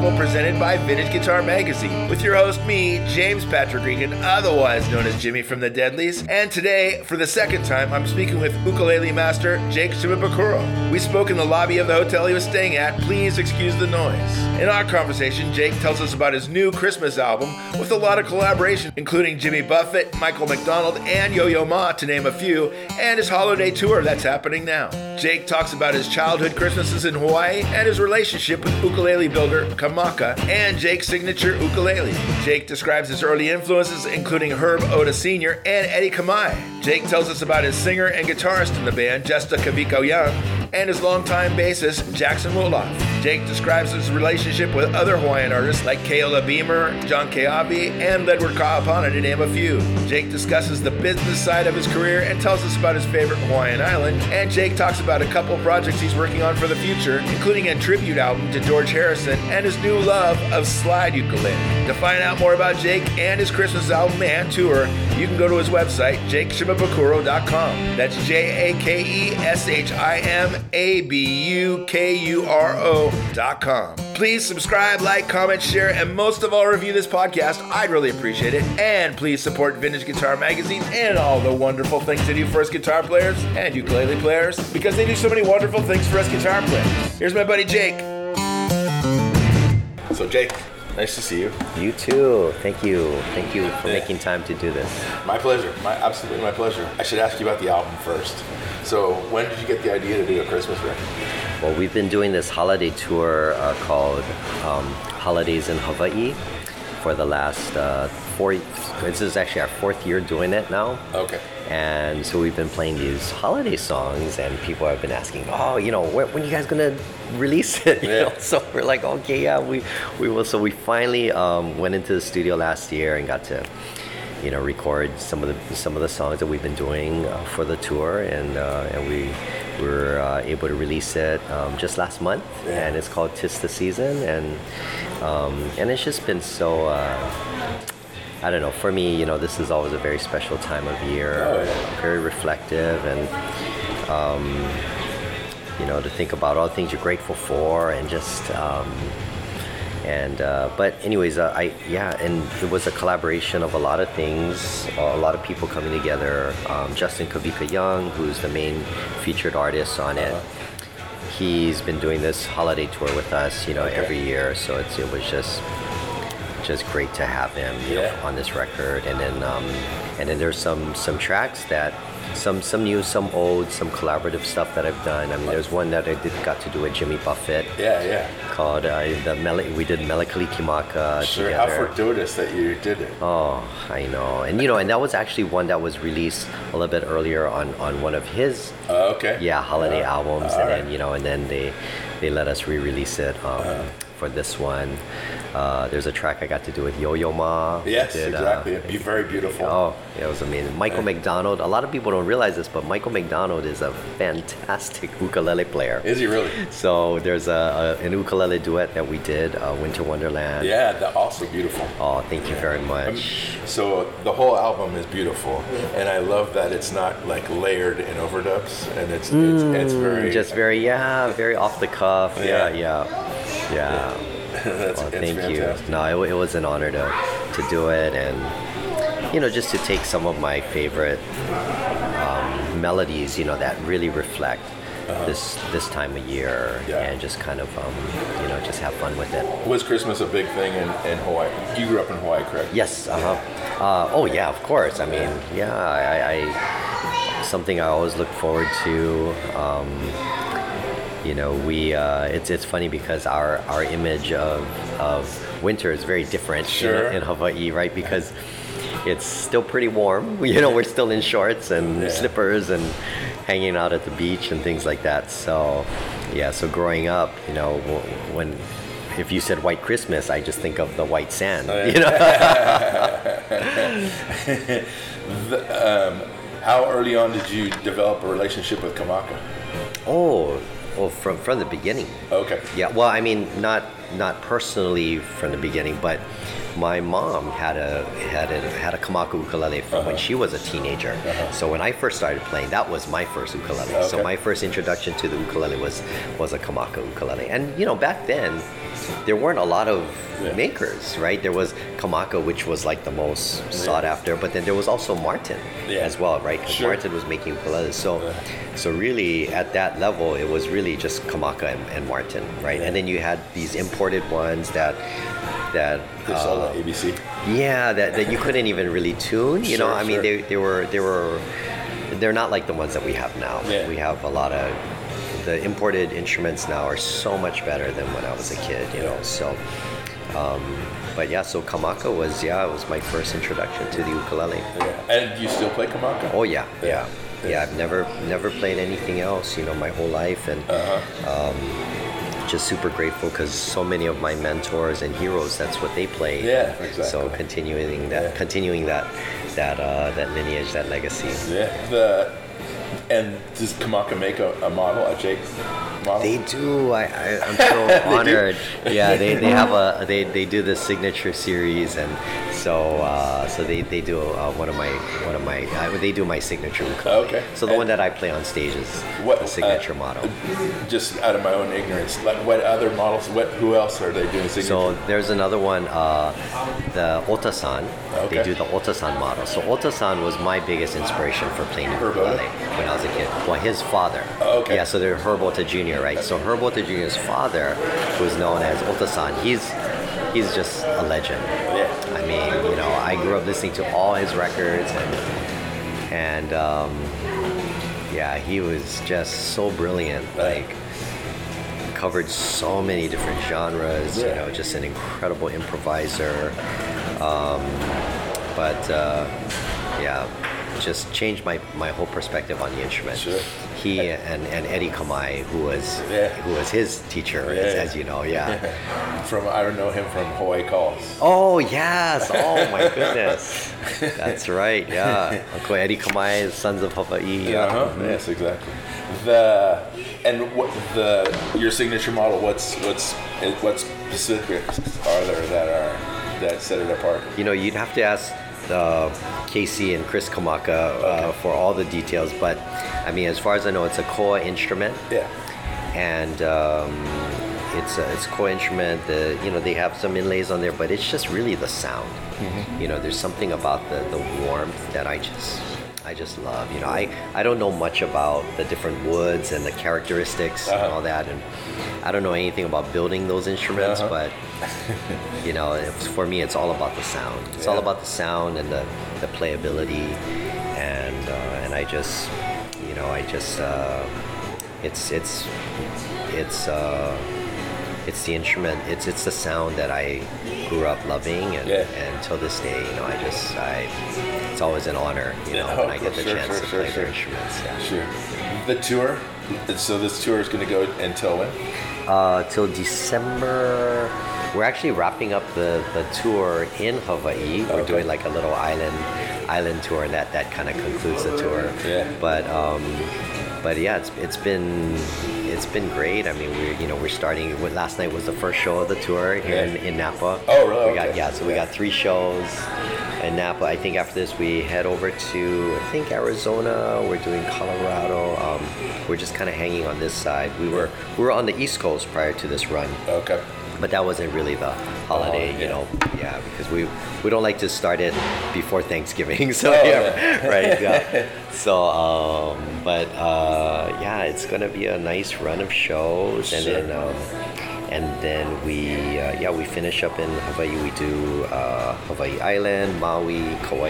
album presented by Vintage Guitar Magazine with your host, me, James Patrick Regan, otherwise known as Jimmy from the Deadlies. And today, for the second time, I'm speaking with ukulele master Jake Shimabukuro. We spoke in the lobby of the hotel he was staying at. Please excuse the noise. In our conversation, Jake tells us about his new Christmas album with a lot of collaboration, including Jimmy Buffett, Michael McDonald, and Yo-Yo Ma, to name a few, and his holiday tour that's happening now. Jake talks about his childhood Christmases in Hawaii and his relationship with ukulele builder Kamaka and Jake's signature ukulele. Jake describes his early influences, including Herb Oda Sr. and Eddie Kamai. Jake tells us about his singer and guitarist in the band, Justa Kaviko Young, and his longtime bassist, Jackson Wolof. Jake describes his relationship with other Hawaiian artists like Keola Beamer, John Keawe, and Ledward Ka'apana, to name a few. Jake discusses the business side of his career and tells us about his favorite Hawaiian island. And Jake talks about a couple projects he's working on for the future, including a tribute album to George Harrison and his new love of slide ukulele. To find out more about Jake and his Christmas album and tour, you can go to his website, jakeshimabukuro.com. That's JAKESHIMABUKURO.com. Please subscribe, like, comment, share, and most of all, review this podcast. I'd really appreciate it. And please support Vintage Guitar Magazine and all the wonderful things they do for us guitar players and ukulele players, because they do so many wonderful things for us guitar players. Here's my buddy Jake. So Jake, nice to see you. You too. Thank you. Thank you for making time to do this. My pleasure. Absolutely my pleasure. I should ask you about the album first. So when did you get the idea to do a Christmas record? Well, we've been doing this holiday tour called Holidays in Hawaii for the last this is actually our fourth year doing it now. Okay. And so we've been playing these holiday songs, and people have been asking, when are you guys gonna release it? You know? So we're like, okay, yeah, we will. So we finally went into the studio last year and got to, record some of the songs that we've been doing for the tour, and we were able to release it just last month, and it's called 'Tis the Season, and it's just been so. I don't know, for me, this is always a very special time of year, very reflective, and, to think about all the things you're grateful for, and just, but anyways, and it was a collaboration of a lot of things, a lot of people coming together. Justin Kavika Young, who's the main featured artist on it, he's been doing this holiday tour with us, every year, so it was just great to have him on this record. And then there's some tracks that some new, some old, some collaborative stuff that I've done. I mean, there's one that I got to do with Jimmy Buffett. Called we did Melancholy Kimaka together. How fortuitous that you did it. Oh, I know. And and that was actually one that was released a little bit earlier on one of his holiday albums, and then they let us re-release it for this one. There's a track I got to do with Yo-Yo Ma. Yes, exactly. It'd be very beautiful. Oh, it was amazing. Michael McDonald. A lot of people don't realize this, but Michael McDonald is a fantastic ukulele player. Is he really? So there's an ukulele duet that we did, Winter Wonderland. Yeah, that's also beautiful. Oh, thank you very much. So the whole album is beautiful, and I love that it's not like layered in overdubs, and it's very just very off the cuff. Yeah. Thank you. No, it was an honor to do it, and just to take some of my favorite melodies, that really reflect this time of year, and just kind of just have fun with it. Was Christmas a big thing in Hawaii? You grew up in Hawaii, correct? Yes. Oh yeah, of course. I mean, I something I always look forward to. It's funny because our image of winter is very different in Hawaii, right? Because it's still pretty warm. We're still in shorts and slippers and hanging out at the beach and things like that. So, so growing up, if you said White Christmas, I just think of the white sand. How early on did you develop a relationship with Kamaka? Oh, from the beginning. Okay. Yeah. Well, I mean, not not personally from the beginning, but my mom had a Kamaka ukulele from when she was a teenager. So when I first started playing, that was my first ukulele. Okay. So my first introduction to the ukulele was a Kamaka ukulele. And back then there weren't a lot of makers, right? There was Kamaka, which was like the most sought after, but then there was also Martin as well, right? Because Martin was making ukuleles. So really at that level, it was really just Kamaka and Martin, right? And then you had these imported ones that all the ABC. Yeah, that you couldn't even really tune. I mean, they're not like the ones that we have now. Yeah. We have a lot of the imported instruments now are so much better than when I was a kid. So. But yeah, so Kamaka was my first introduction to the ukulele. Yeah. And you still play Kamaka? Oh yeah. I've never played anything else, my whole life, and just super grateful because so many of my mentors and heroes, that's what they played. Yeah, exactly. So continuing that lineage, that legacy. Yeah. And does Kamaka make a model, a Jake model? They do. I'm so honored. Yeah, they have they do the signature series, and so they do one of my they do my signature ukulele. Okay. So the one that I play on stage is the signature model. Just out of my own ignorance, like what other models? Who else are they doing signature? So there's another one, the Ota-san. Okay. They do the Ota-san model. So Ota-san was my biggest inspiration for playing ukulele when I was a kid. Well, his father. Okay. Yeah, so they're Herb Ota Jr., right? So Herb Ota Jr.'s father, who's known as Ota-san, he's just a legend. Yeah. I mean, I grew up listening to all his records, and he was just so brilliant. Like, covered so many different genres. Just an incredible improviser. Just changed my whole perspective on the instrument. Sure. He and Eddie Kamai, who was his teacher, as you know. I know him from Hawaii Calls. Oh yes! Oh my goodness! That's right. Yeah, Uncle Eddie Kamai, Sons of Hawaii. Yes, exactly. Your signature model. What specifics are there that set it apart? You'd have to ask Casey and Chris Kamaka for all the details, but I mean, as far as I know, it's a koa instrument. Yeah. And it's a koa instrument. They have some inlays on there, but it's just really the sound. Mm-hmm. There's something about the warmth that I just love. I don't know much about the different woods and the characteristics and all that, and I don't know anything about building those instruments, but for me, it's all about the sound. It's all about the sound and the playability, and I just it's the instrument. It's the sound that I grew up loving, and till this day, it's always an honor, when I get the chance to play their instruments. Yeah. Sure. The tour. So this tour is going to go until when? Till December. We're actually wrapping up the tour in Hawaii. We're doing like a little island tour, and that kind of concludes the tour. Yeah. But yeah, it's been great. I mean, we're starting. Last night was the first show of the tour here in Napa. Oh, really? We got 3 shows in Napa. I think after this we head over to Arizona. We're doing Colorado. We're just kind of hanging on this side. We were on the East Coast prior to this run. Okay. But that wasn't really the holiday, because we don't like to start it before Thanksgiving. So right, yeah. So, it's gonna be a nice run of shows, and then we finish up in Hawaii. We do Hawaii Island, Maui, Kauai,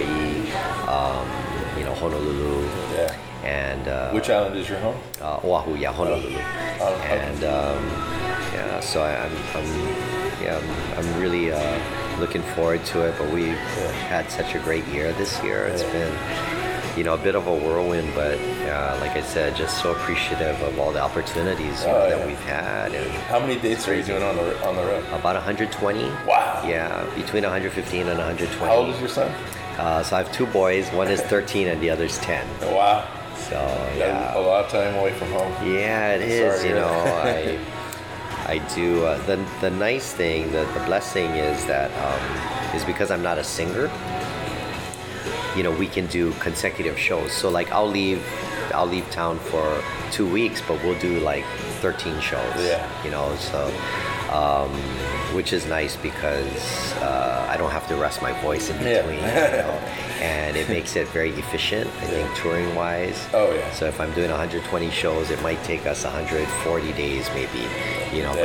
Honolulu. Yeah. And which island is your home? Oahu, Honolulu. So I'm really looking forward to it. But we've had such a great year this year. It's been, a bit of a whirlwind, but like I said, just so appreciative of all the opportunities that we've had. And how many dates are you doing on the road? About 120. Wow. Yeah, between 115 and 120. How old is your son? So I have 2 boys. One is 13 and the other's 10. Wow. So a lot of time away from home. Yeah, it is. I do. The nice thing, the blessing is that is because I'm not a singer. You know, we can do consecutive shows. So like I'll leave town for 2 weeks, but we'll do like 13 shows. Yeah. You know, so which is nice because I don't have to rest my voice in between. Yeah. You know? And it makes it very efficient, I think, touring wise. Oh yeah. So if I'm doing 120 shows, it might take us 140 days maybe, you know,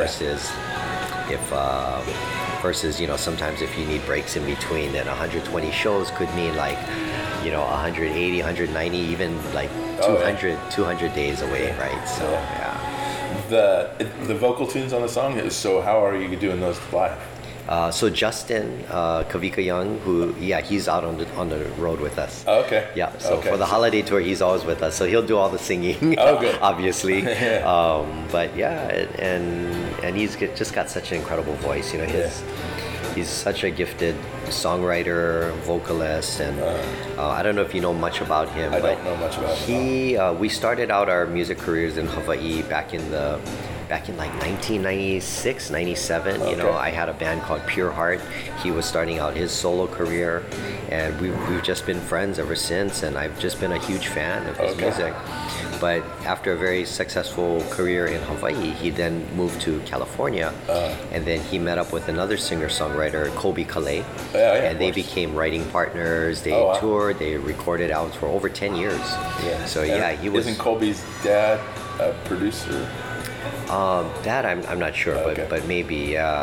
versus you know, sometimes if you need breaks in between, then 120 shows could mean like, you know, 180, 190, even like 200 days away, right? So yeah. The vocal tunes on the song. So how are you doing those live? So Justin Kavika Young, he's out on the road with us. Oh, okay. Yeah. So for the holiday tour, he's always with us. So he'll do all the singing. Oh, good. Obviously. But yeah, and he's just got such an incredible voice. You know, he's such a gifted songwriter, vocalist, and I don't know if you know much about him. I don't know much about him. We started out our music careers in Hawaii back in like 1996, 97. Okay. You know, I had a band called Pure Heart. He was starting out his solo career, and we've just been friends ever since, and I've just been a huge fan of his music. But after a very successful career in Hawaii, he then moved to California, and then he met up with another singer-songwriter, Colby Calais, and they became writing partners. They toured, they recorded albums for over 10 years. Yeah. So he was. Isn't Colby's dad a producer? That I'm not sure, but maybe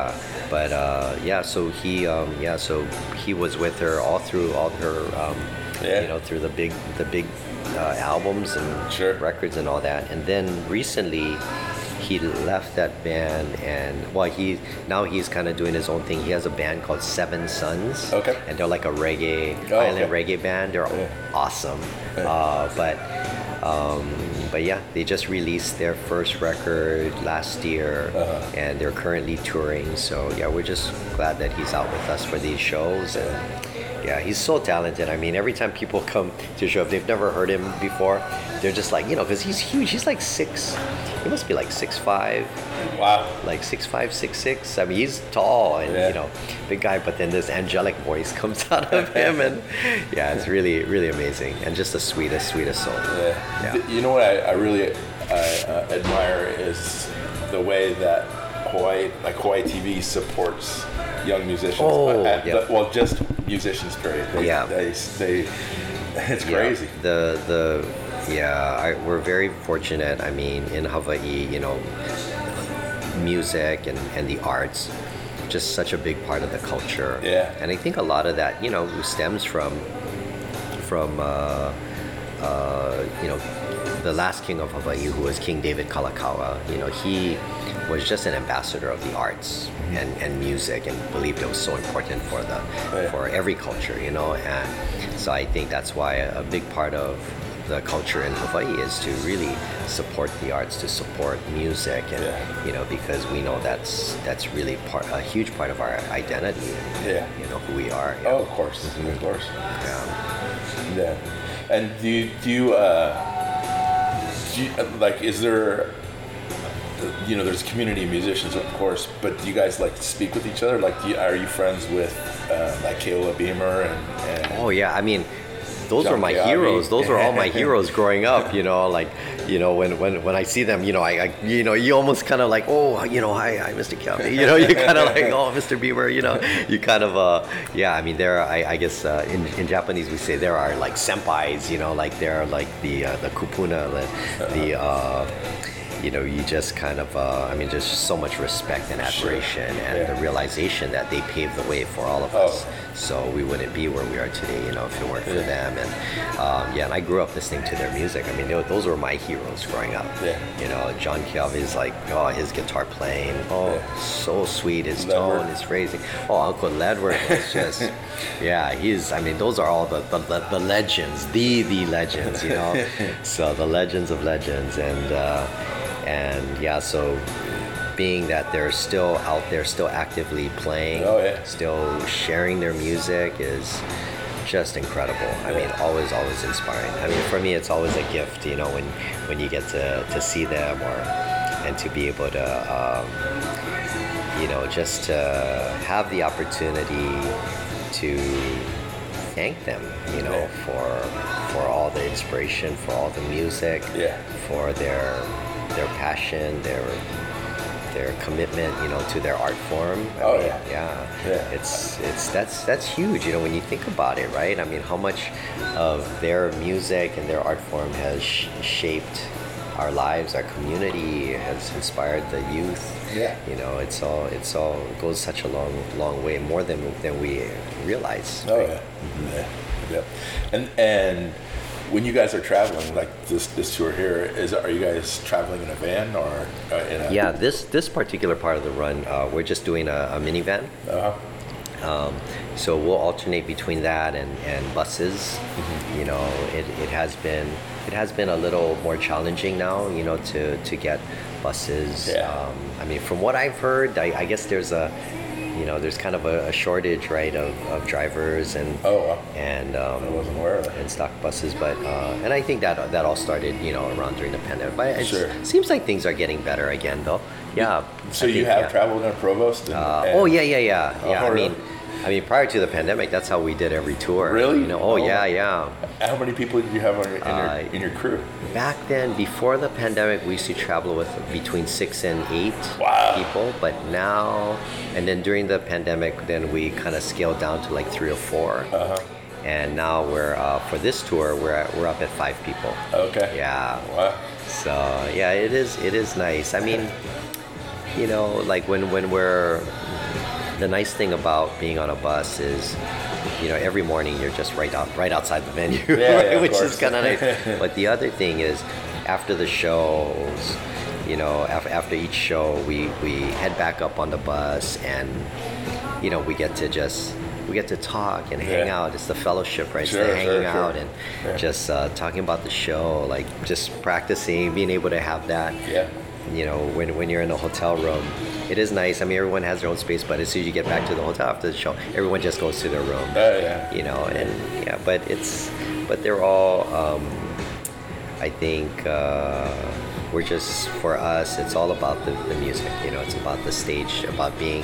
so he was with her all through all her you know, through the big albums and records and all that, and then recently he left that band, and he's kind of doing his own thing. He has a band called Seven Sons, and they're like a island reggae band. They're awesome, but yeah, they just released their first record last year, and they're currently touring. So yeah, we're just glad that he's out with us for these shows, and yeah, he's so talented. I mean, every time people come to a show, if they've never heard him before, they're just like, you know, because he's huge. He's like he must be like 6'5". Wow. Like 6'5", 6'6". I mean, he's tall and, you know, big guy, but then this angelic voice comes out of him, and yeah, it's really, really amazing, and just the sweetest soul. Yeah. You know what I really admire is the way that Hawaii TV supports young musicians. Well, just musicians, period. It's crazy. We're very fortunate. I mean, in Hawaii, you know, music and the arts, just such a big part of the culture. Yeah. And I think a lot of that, you know, stems from you know, the last king of Hawaii, who was King David Kalakaua. You know, he was just an ambassador of the arts and music, and believed it was so important for every culture, you know. And so I think that's why a big part of the culture in Hawaii is to really support the arts, to support music, and you know, because we know that's really a huge part of our identity, and, you know, who we are. Oh, of course, of course. Yeah. And do you like, is there, you know, there's community musicians, of course, but do you guys like speak with each other? Like, are you friends with like Kayla Beamer and Oh yeah, I mean, those John were my Kiabi. heroes. Those were all my heroes growing up. You know, like, you know, when I see them, you know, I you know, you almost kind of like, oh, you know, hi, Mr. Kiabi. You know, you kind of like, oh, Mr. Beamer. You know, you kind of I mean, there are, I guess in Japanese we say there are like senpais. You know, like there are like the kupuna, you know, you just kind of, I mean, there's just so much respect and admiration, and the realization that they paved the way for all of us. So we wouldn't be where we are today, you know, if it weren't for them. And and I grew up listening to their music. I mean, those were my heroes growing up. You know, John Kiavi's like, his guitar playing, so sweet, his tone, his phrasing. Uncle Ledward was just, I mean, those are all the legends, the legends, you know. So the legends of legends, and so being that they're still out there, still actively playing, still sharing their music is just incredible. I mean, always inspiring. I mean, for me, it's always a gift, you know, when you get to see them and to be able to just to have the opportunity to thank them, for all the inspiration, for all the music, for their passion, their commitment, to their art form. That's huge, when you think about it, right? I mean, how much of their music and their art form has shaped our lives, our community, has inspired the youth. It's all goes such a long way, more than we realize. Right? And when you guys are traveling, like this tour here, are you guys traveling in a van or in a? Yeah, this particular part of the run, we're just doing a minivan. So we'll alternate between that and buses. It has been a little more challenging now, to get buses. I mean, from what I've heard, I guess there's there's kind of a shortage, right, of drivers and I wasn't aware of that. And stock buses, but and I think that all started around during the pandemic. But it seems like things are getting better again, though. Yeah. So you have traveled in a Provost? Yeah. I mean, prior to the pandemic, that's how we did every tour. Really? Yeah. How many people did you have in your crew? Back then, before the pandemic, we used to travel with between 6 and 8 people. But now, and then during the pandemic, then we kind of scaled down to like 3 or 4. And now we're for this tour, we're up at 5 people. Okay. Yeah. Wow. So yeah, it is nice. I mean, like when we're. The nice thing about being on a bus is, every morning you're just right outside the venue, which is kind of nice. But the other thing is, after the shows, after each show, we head back up on the bus, and we get to talk and hang out. It's the fellowship, right? Hanging out and just talking about the show, like just practicing, being able to have that. When you're in a hotel room, it is nice. I mean, everyone has their own space, but as soon as you get back to the hotel after the show, everyone just goes to their room. But they're all, I think, we're just, for us, it's all about the music. It's about the stage, about being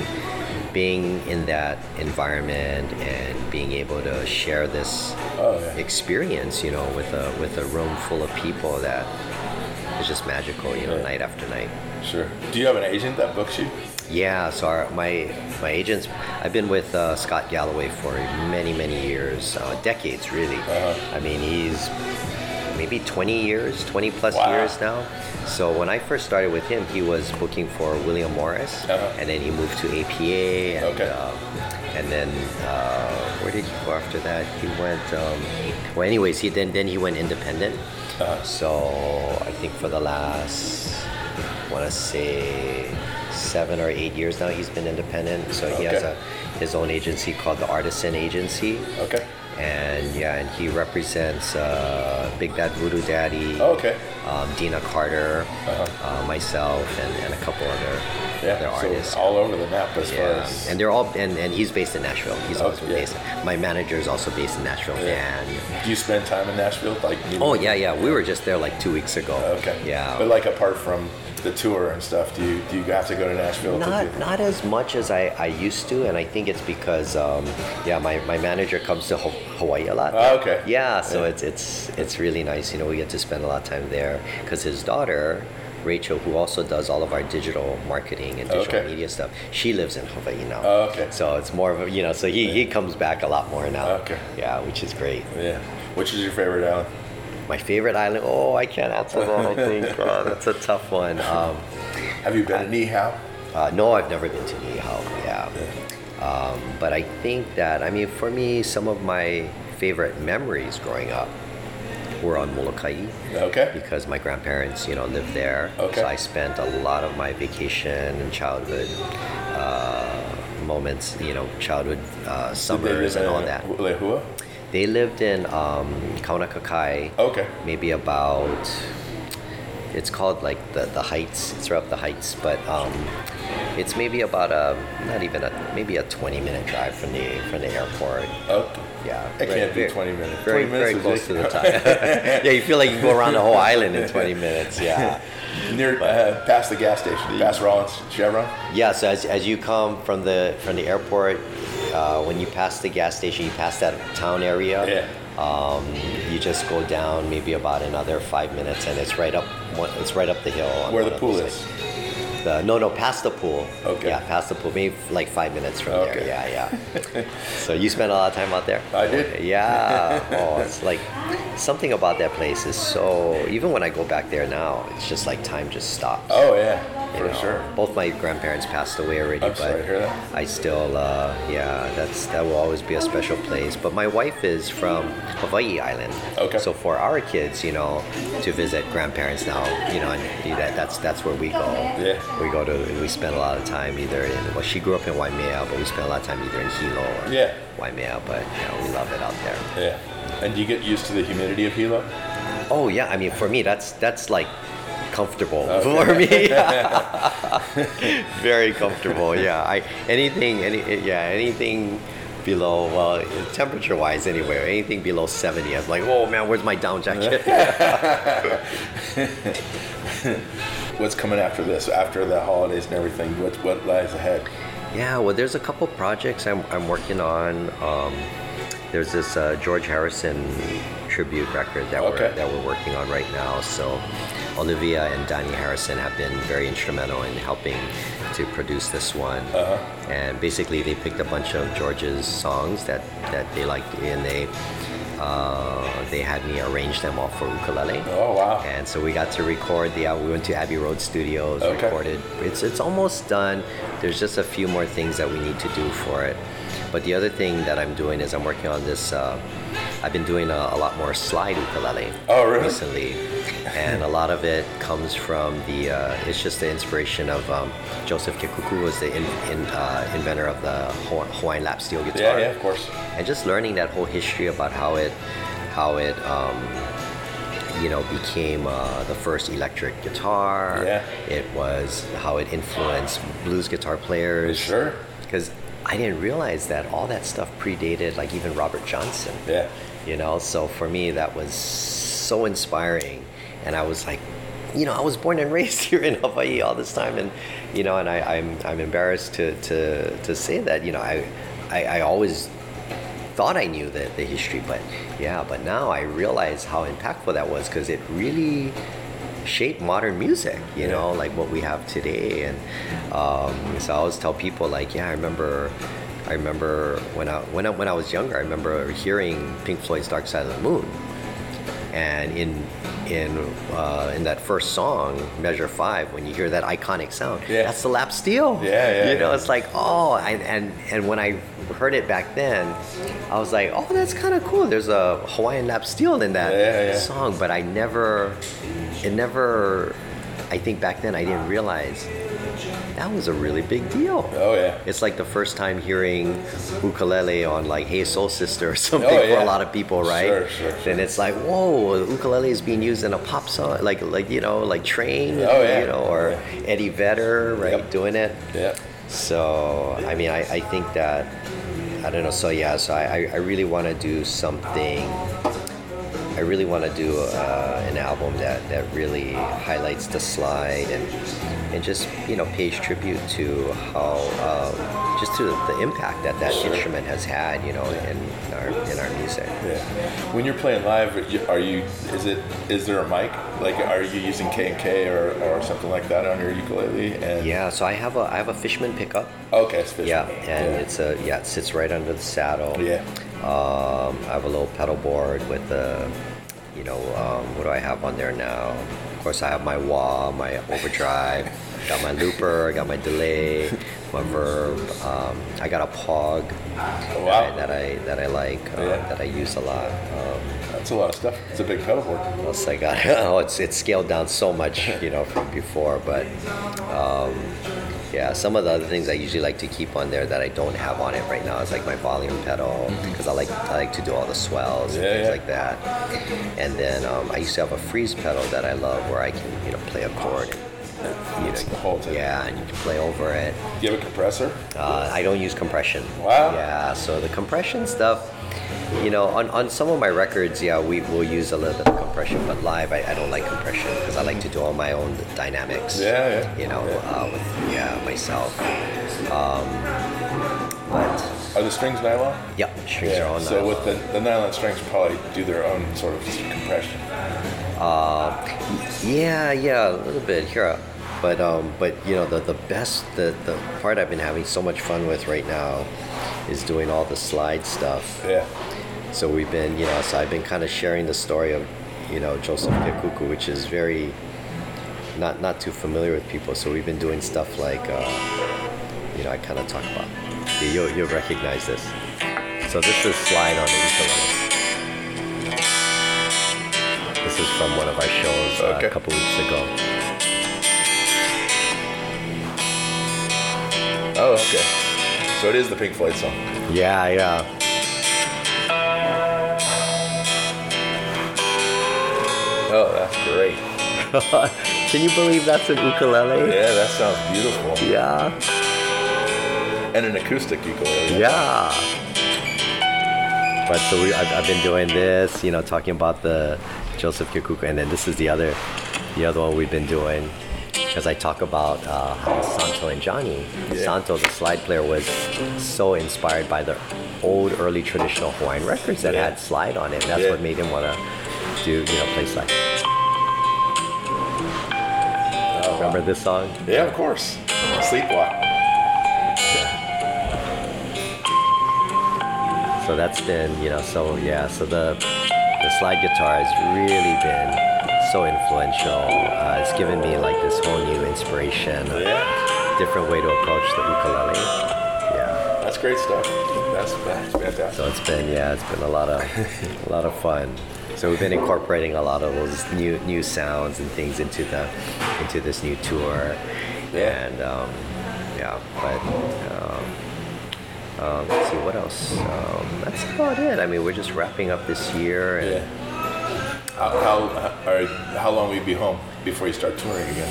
in that environment and being able to share this experience, with a room full of people that. It's just magical, night after night. Sure. Do you have an agent that books you? Yeah, so my agents, I've been with Scott Galloway for many years, decades really. I mean, he's maybe 20 plus years now. So when I first started with him, he was booking for William Morris, and then he moved to APA, and then where did he go after that? He went. Well, anyways, then he went independent. So I think for the last, I want to say 7 or 8 years now, he's been independent. So he has his own agency called the Artisan Agency. And he represents Big Bad Voodoo Daddy, Dina Carter, myself, and a couple other artists. So all over the map as far as. And they're all, and he's based in Nashville. He's also based. My manager is also based in Nashville. And do you spend time in Nashville? We were just there like 2 weeks ago. But like apart from the tour and stuff, do you have to go to Nashville? Not as much as I used to, and I think it's because my manager comes to Hawaii a lot. So it's really nice. We get to spend a lot of time there because his daughter Rachel, who also does all of our digital marketing and digital media stuff, she lives in Hawaii now. So it's more of a, so he comes back a lot more now. Yeah, which is great. Yeah. Which is your favorite island? My favorite island? Oh, I can't answer that, I think. That's a tough one. Have you been to Niihau? No, I've never been to Niihau. But I think that, for me, some of my favorite memories growing up were on Molokai. Because my grandparents, lived there. So I spent a lot of my vacation and childhood moments, childhood summers and all that. Lehua? They lived in Kaunakakai. Maybe about, it's called like the Heights. It's right up the Heights, but it's maybe about maybe a 20-minute drive from the airport. Yeah, it can't be 20 minutes. Very close to the time. Yeah, you feel like you can go around the whole island in 20 minutes. Yeah. Near past the gas station, past Rollins Chevron. Yeah, so as you come from the airport, when you pass the gas station, you pass that town area. Yeah. You just go down maybe about another 5 minutes, and it's right up the hill. Where the pool is. No, past the pool. Okay. Yeah, past the pool, maybe like 5 minutes from Okay. there. Yeah. So you spent a lot of time out there? I did. Yeah. Oh, it's like something about that place is so. Even when I go back there now, it's just like time just stops. Oh yeah, You for know, sure. Both my grandparents passed away already, I'm but sorry to hear that. I still, that will always be a special place. But my wife is from Hawaii Island, Okay. so for our kids, to visit grandparents now, and that's where we go. Yeah. We spend a lot of time either in. Well, she grew up in Waimea, but we spend a lot of time either in Hilo or Yeah. Waimea. But we love it out there. Yeah. And do you get used to the humidity of Hilo? Oh yeah, I mean for me that's like comfortable Okay. for me. Very comfortable. Yeah. Anything below, well, temperature wise anyway, anything below 70, I'm like, oh man, where's my down jacket? What's coming after this? After the holidays and everything, what lies ahead? Yeah, well, there's a couple projects I'm working on. There's this George Harrison tribute record that we're working on right now. So Olivia and Donnie Harrison have been very instrumental in helping to produce this one. Uh-huh. And basically, they picked a bunch of George's songs that they liked, and they had me arrange them all for ukulele. Oh wow. And so we got to record we went to Abbey Road Studios, Okay. recorded. It's almost done. There's just a few more things that we need to do for it. But the other thing that I'm doing is I'm working on this. I've been doing a lot more slide ukulele recently, and a lot of it comes from it's just the inspiration of Joseph Kekuku was the inventor of the Hawaiian lap steel guitar. Yeah, of course. And just learning that whole history about how it became the first electric guitar. Yeah. It was how it influenced blues guitar players. Sure. Because I didn't realize that all that stuff predated like even Robert Johnson. Yeah. So for me that was so inspiring, and I was like, I was born and raised here in Hawaii all this time, and and I'm embarrassed to say that I always thought I knew the history, but now I realize how impactful that was, because it really shaped modern music, like what we have today. And so I always tell people like, I remember when I was younger, I remember hearing Pink Floyd's Dark Side of the Moon, and in that first song, Measure 5, when you hear that iconic sound, that's the lap steel. It's like, and when I heard it back then, I was like, oh, that's kind of cool. There's a Hawaiian lap steel in that song, but I think back then I didn't realize that was a really big deal. Oh yeah. It's like the first time hearing ukulele on like Hey Soul Sister or something for a lot of people, right? Sure. Then it's like, whoa, ukulele is being used in a pop song, like Train, or Eddie Vedder, right, doing it. Yeah. So I mean, I think that, I don't know. So I really want to do something. I really want to do an album that really highlights the slide and just pays tribute to how just to the impact that instrument has had in our music. Yeah. When you're playing live, is there a mic? Like, are you using K&K or something like that on your ukulele? And So I have a Fishman pickup. Okay, it's Fishman. Yeah, and it sits right under the saddle. Yeah. I have a little pedal board with what do I have on there now? Of course, I have my wah, my overdrive, got my looper, I got my delay, my verb. I got a Pog that I like, that I use a lot. That's a lot of stuff. It's a big pedal board. What else I got? It's scaled down so much, from before, but. Some of the other things I usually like to keep on there that I don't have on it right now is like my volume pedal, because I like to do all the swells and things like that. And then I used to have a freeze pedal that I love, where I can play a chord It's the whole thing. Yeah, and you can play over it. Do you have a compressor? I don't use compression. Wow. Yeah, so the compression stuff, on some of my records, we will use a little bit of compression, but live, I don't like compression because I like to do all my own dynamics. Yeah. With myself. But Are the strings nylon? yeah, strings are all So nylon. with the nylon strings, probably do their own sort of compression. Yeah, a little bit here, but the best, the part I've been having so much fun with right now is doing all the slide stuff. Yeah. So we've been, so I've been kind of sharing the story of, Joseph Kekuku, which is very not too familiar with people. So we've been doing stuff like, I kind of talk about. You'll recognize this. So this is slide on the ukulele. This is from one of our shows a couple weeks ago. Oh, okay. So it is the Pink Floyd song. Yeah. Oh, that's great. Can you believe that's an ukulele? Yeah, that sounds beautiful. Yeah. And an acoustic ukulele. Yeah. But so I've been doing this, talking about the Joseph Kekuku, and then this is the other one we've been doing, because I talk about how Santo and Johnny. Yeah. Santo, the slide player, was so inspired by the old early traditional Hawaiian records that had slide on it, and that's what made him want to do, play slide. Oh, Remember this song? Yeah, of course. Sleepwalk. So that's been, so the slide guitar has really been so influential. It's given me like this whole new inspiration, different way to approach the ukulele. Yeah. That's great stuff. That's fantastic. So it's been a lot of fun. So we've been incorporating a lot of those new sounds and things into this new tour. Yeah. And let's see what else. That's about it. I mean, we're just wrapping up this year. And How long will you be home before you start touring again?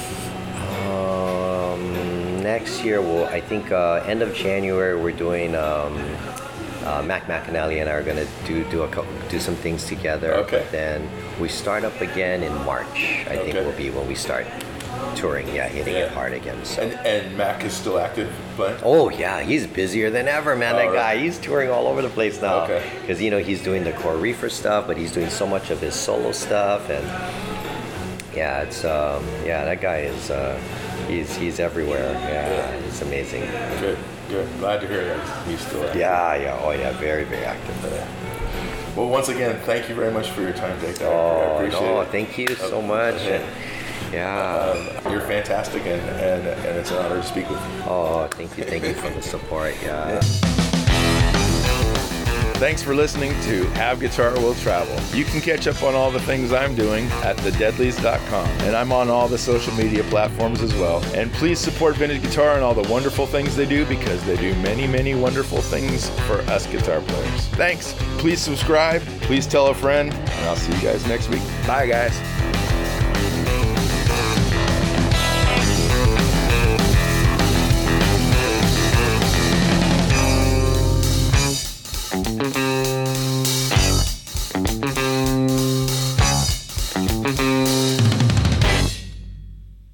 Next year, I think end of January, we're doing. Mac McAnally and I are going to do some things together. Okay. But then we start up again in March. I think will be when we start touring. Yeah, hitting it hard again. So. And Mac is still active playing? Oh yeah, he's busier than ever, man. That guy, Right. He's touring all over the place now. Okay. Because he's doing the Core Reefer stuff, but he's doing so much of his solo stuff, and it's that guy is he's everywhere. Yeah, it's amazing. Good. Glad to hear that he's still active. Yeah. Oh yeah, very, very active. Well, once again, thank you very much for your time, Jake. I appreciate it. Thank you so much. Yeah. You're fantastic, and it's an honor to speak with you. Oh, thank you for the support. Yeah. Thanks for listening to Have Guitar Will Travel. You can catch up on all the things I'm doing at thedeadlies.com. And I'm on all the social media platforms as well. And please support Vintage Guitar and all the wonderful things they do, because they do many, many wonderful things for us guitar players. Thanks. Please subscribe. Please tell a friend. And I'll see you guys next week. Bye, guys.